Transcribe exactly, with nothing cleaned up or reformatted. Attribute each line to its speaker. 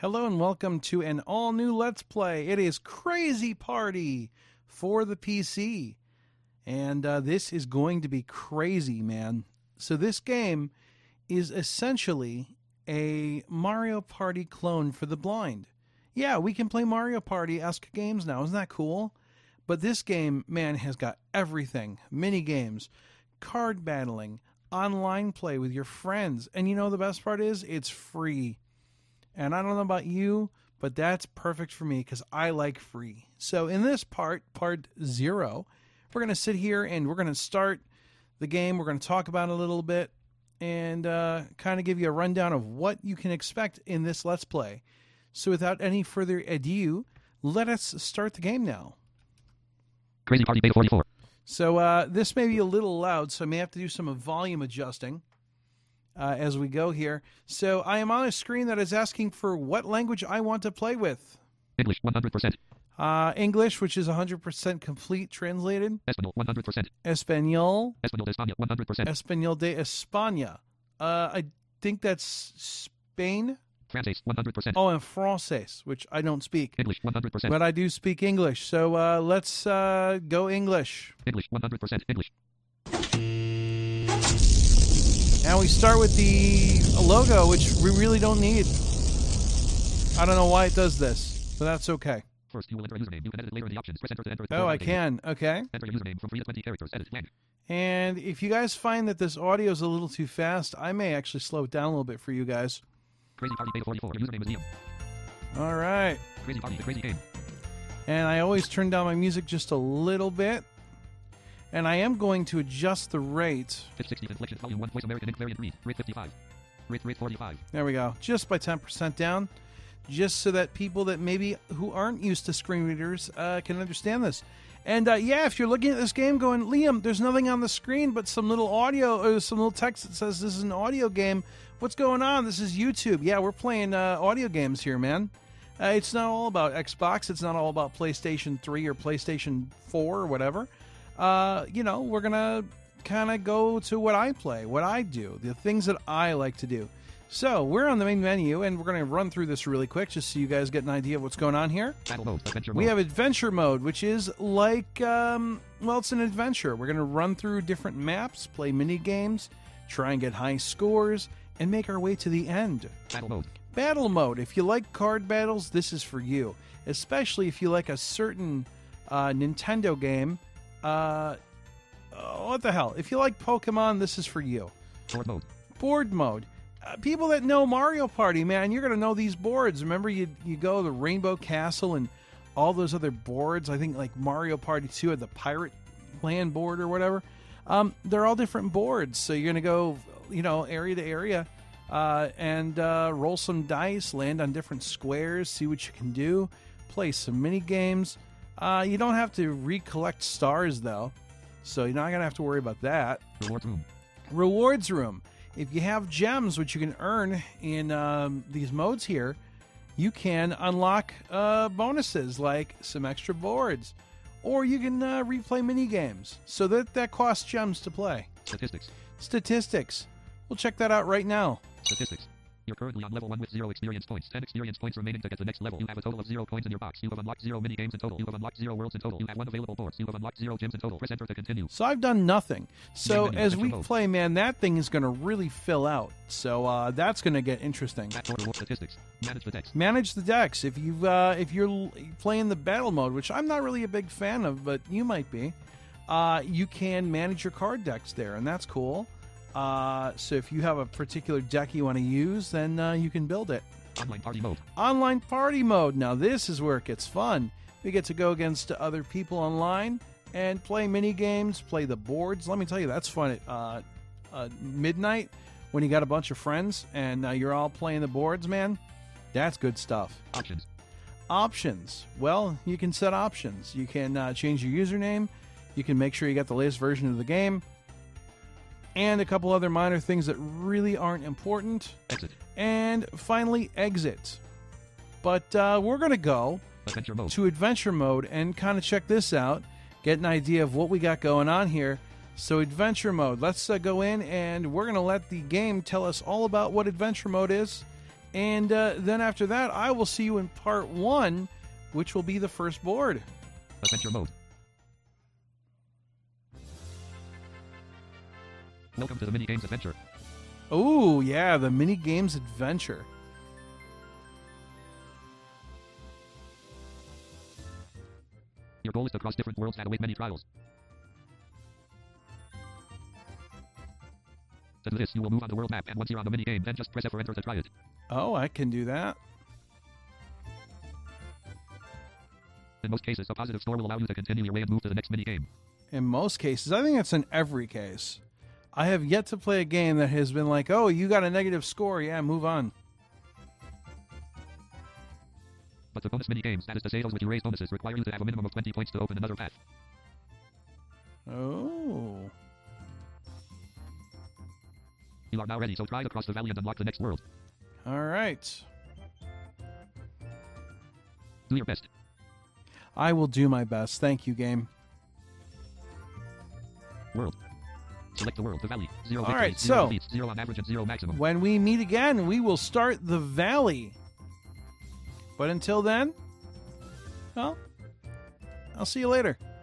Speaker 1: Hello and welcome to an all-new Let's Play. It is Crazy Party for the P C. And uh, this is going to be crazy, man. So this game is essentially a Mario Party clone for the blind. Yeah, we can play Mario Party-esque games now. Isn't that cool? But this game, man, has got everything. Mini games, card battling, online play with your friends. And you know the best part is? It's free. And I don't know about you, but that's perfect for me because I like free. So in this part, part zero, we're going to sit here and we're going to start the game. We're going to talk about it a little bit and uh, kind of give you a rundown of what you can expect in this Let's Play. So without any further ado, let us start the game now.
Speaker 2: Crazy Party Beta forty-four.
Speaker 1: So uh, this may be a little loud, so I may have to do some volume adjusting. Uh, as we go here. So I am on a screen that is asking for what language I want to play with.
Speaker 2: English, one hundred percent.
Speaker 1: Uh, English, which is one hundred percent complete translated.
Speaker 2: Espanol, one hundred percent.
Speaker 1: Espanol.
Speaker 2: Espanol de España, one hundred percent.
Speaker 1: Espanol de España. Uh, I think that's Spain.
Speaker 2: Francais, one hundred percent.
Speaker 1: Oh, and Francais, which I don't speak.
Speaker 2: English, one hundred percent.
Speaker 1: But I do speak English. So uh, let's uh, go English.
Speaker 2: English, one hundred percent. English.
Speaker 1: Now we start with the logo, which we really don't need. I don't know why it does this, but that's okay.
Speaker 2: First, you will enter a username. You can edit it later in the options. Press enter to enter.
Speaker 1: Oh, I can. Okay.
Speaker 2: Enter your username from three to twenty characters. Edit. Blank.
Speaker 1: And if you guys find that this audio is a little too fast, I may actually slow it down a little bit for you guys.
Speaker 2: Crazy Party Beta forty-four. Your username is Liam.
Speaker 1: All right.
Speaker 2: Crazy Party, the crazy game.
Speaker 1: And I always turn down my music just a little bit. And I am going to adjust the rate.
Speaker 2: Pitch sixty, inflection, volume one, voice American ink variant read. Rate fifty-five. Rate, rate forty-five.
Speaker 1: There we go. Just by ten percent down. Just so that people that maybe who aren't used to screen readers uh, can understand this. And uh, yeah, if you're looking at this game going, Liam, there's nothing on the screen but some little audio or some little text that says this is an audio game. What's going on? This is YouTube. Yeah, we're playing uh, audio games here, man. Uh, it's not all about Xbox. It's not all about PlayStation three or PlayStation four or whatever. Uh, you know, we're going to kind of go to what I play, what I do, the things that I like to do. So, we're on the main menu, and we're going to run through this really quick just so you guys get an idea of what's going on here.
Speaker 2: Battle mode, adventure mode.
Speaker 1: We have adventure mode, which is like, um, well, it's an adventure. We're going to run through different maps, play mini games, try and get high scores, and make our way to the end.
Speaker 2: Battle mode.
Speaker 1: Battle mode. If you like card battles, this is for you. Especially if you like a certain uh, Nintendo game. Uh, oh, what the hell? If you like Pokemon, this is for you.
Speaker 2: Board mode.
Speaker 1: Board mode. Uh, people that know Mario Party, man, you're going to know these boards. Remember, you you go to the Rainbow Castle and all those other boards. I think like Mario Party two had the Pirate Land board or whatever. Um, they're all different boards. So you're going to go, you know, area to area uh, and uh, roll some dice, land on different squares, see what you can do, play some mini games. Uh, you don't have to recollect stars, though, so you're not going to have to worry about that.
Speaker 2: Rewards room.
Speaker 1: Rewards room. If you have gems, which you can earn in um, these modes here, you can unlock uh, bonuses like some extra boards, or you can uh, replay mini games. So that, that costs gems to play.
Speaker 2: Statistics.
Speaker 1: Statistics. We'll check that out right now.
Speaker 2: Statistics. You're currently on level one with zero experience points. ten experience points remaining to get to the next level. You have a total of zero coins in your box. You have unlocked zero mini games in total. You have unlocked zero worlds in total. You have one available board. You have unlocked zero gems in total. Press enter to continue.
Speaker 1: So I've done nothing. So
Speaker 2: Menu,
Speaker 1: as we
Speaker 2: mode.
Speaker 1: play, man, that thing is going to really fill out. So uh, that's going to get interesting.
Speaker 2: Back order statistics. Manage the text.
Speaker 1: Manage the decks. If you uh, if you're l- playing the battle mode, which I'm not really a big fan of, but you might be, uh, you can manage your card decks there, and that's cool. Uh, so if you have a particular deck you want to use, then uh, you can build it.
Speaker 2: Online party mode.
Speaker 1: Online party mode. Now this is where it gets fun. We get to go against other people online and play mini games, play the boards. Let me tell you, that's fun at uh, uh, midnight when you got a bunch of friends and uh, you're all playing the boards, man. That's good stuff.
Speaker 2: Options.
Speaker 1: Options. Well, you can set options. You can uh, change your username. You can make sure you got the latest version of the game. And a couple other minor things that really aren't important.
Speaker 2: Exit.
Speaker 1: And finally, exit. But uh, we're going to go
Speaker 2: Adventure mode.
Speaker 1: to adventure mode and kind of check this out, get an idea of what we got going on here. So adventure mode, let's uh, go in and we're going to let the game tell us all about what adventure mode is And uh, then after that, I will see you in part one, which will be the first board.
Speaker 2: Adventure mode. Welcome to the mini games adventure.
Speaker 1: Oh, yeah, the mini games adventure.
Speaker 2: Your goal is to cross different worlds that await many trials. To do this, you will move on the world map, and once you're on the mini game, then just press F or enter to try it.
Speaker 1: Oh, I can do that.
Speaker 2: In most cases, a positive score will allow you to continue your way and move to the next mini game.
Speaker 1: In most cases. I think it's in every case. I have yet to play a game that has been like, oh, you got a negative score. Yeah, move on.
Speaker 2: But the bonus mini games, that is to say those with erased bonuses, require you to have a minimum of twenty points to open another path.
Speaker 1: Oh.
Speaker 2: You are now ready, so try to cross the valley and unlock the next world.
Speaker 1: All right.
Speaker 2: Do your best.
Speaker 1: I will do my best. Thank you, game.
Speaker 2: World. Select the world, the valley. Zero
Speaker 1: All
Speaker 2: victories,
Speaker 1: right,
Speaker 2: zero
Speaker 1: so-
Speaker 2: defeats, zero on average, and zero maximum.
Speaker 1: When we meet again, we will start the valley. But until then, well, I'll see you later.